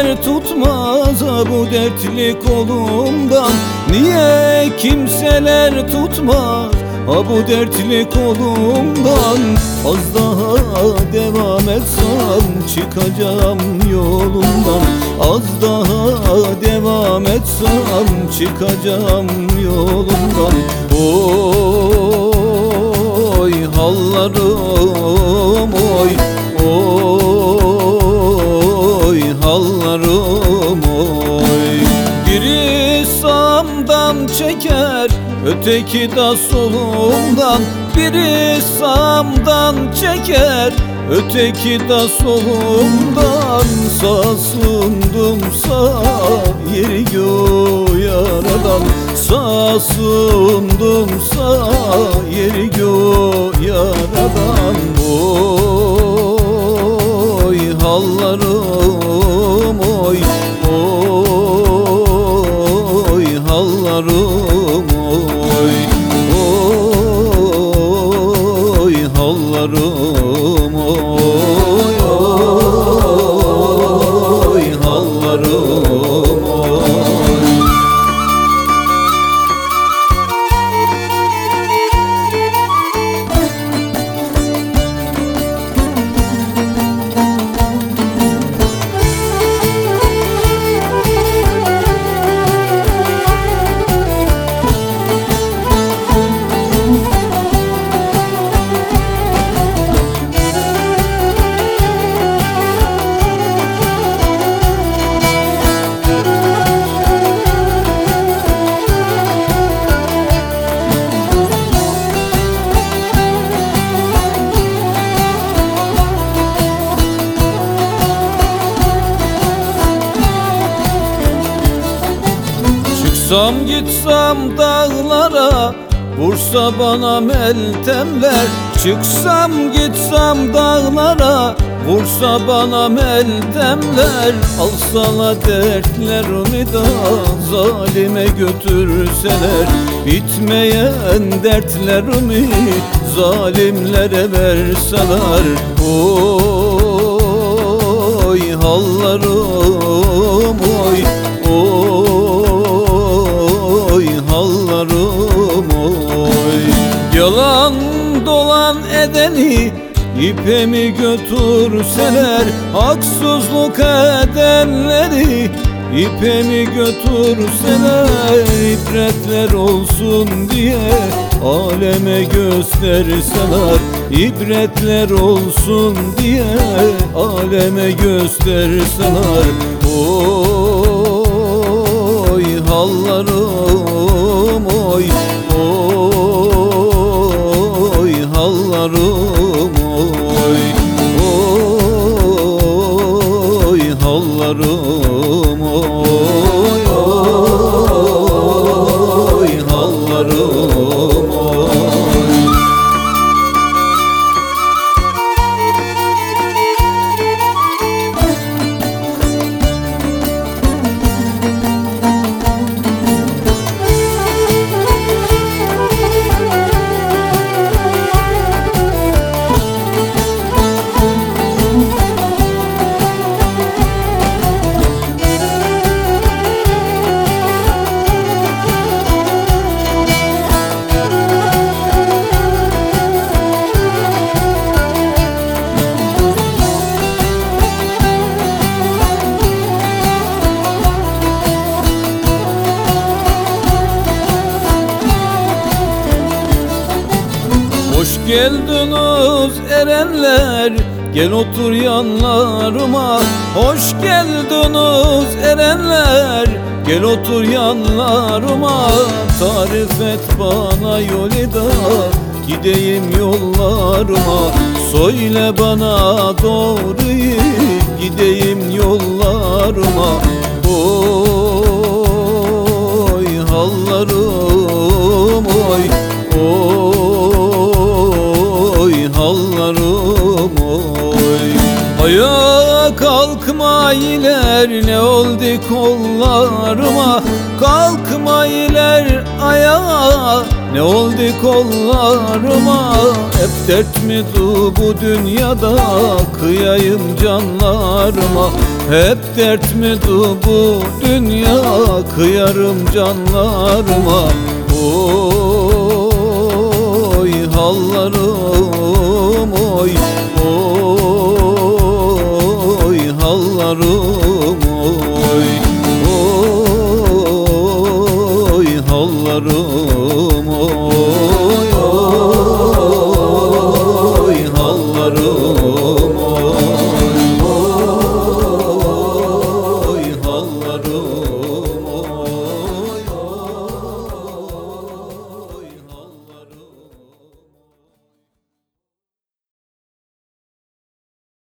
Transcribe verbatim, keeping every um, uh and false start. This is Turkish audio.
kimseler tutmaz ha bu dertli kolumdan. Niye kimseler tutmaz ha bu dertli kolumdan. Az daha devam etsem çıkacağım yolundan. Az daha devam etsem çıkacağım yolundan. Oy hallarım oy, oy hallarım oy. Biri sağımdan çeker, öteki de solumdan. Biri sağımdan çeker, öteki de solumdan. Sağ sundum sağ yeri göğü yaradan. Sağ sundum sağ yeri göğü yaradan. Oy hallarım oy, oy hallarım oy, oy hallarım oy, oy hallarım oy. Çıksam gitsem dağlara, vursa bana meltemler. Çıksam gitsem dağlara, vursa bana meltemler. Alsana dertlerimi da zalime götürseler. Bitmeyen dertlerimi zalimlere verseler. Oy hallarım oy, oy hallarım oy. Yalan dolan edeni ipemi götürseler. Haksızlık edenleri ipemi götürseler. İbretler olsun diye aleme gösterseler. İbretler olsun diye aleme gösterseler. Oy hallarım oy, oy hallarım oy, oy hallarım oy, oy hallarım oy. Hoş geldiniz erenler, gel otur yanlarıma. Hoş geldiniz erenler, gel otur yanlarıma. Tarif et bana yolu da gideyim yollarıma. Söyle bana doğruyu gideyim yollarıma. Oy hallarım oy, oy hallarım oy. Ayağa kalkma iler, ne oldu kollarıma. Kalkma iler ayağa, ne oldu kollarıma. Hep dert mi bu dünyada, kıyayım canlarıma. Hep dert mi bu dünya, kıyarım canlarıma. Oy hallarım oy, oy hallarım oy, oy hallarım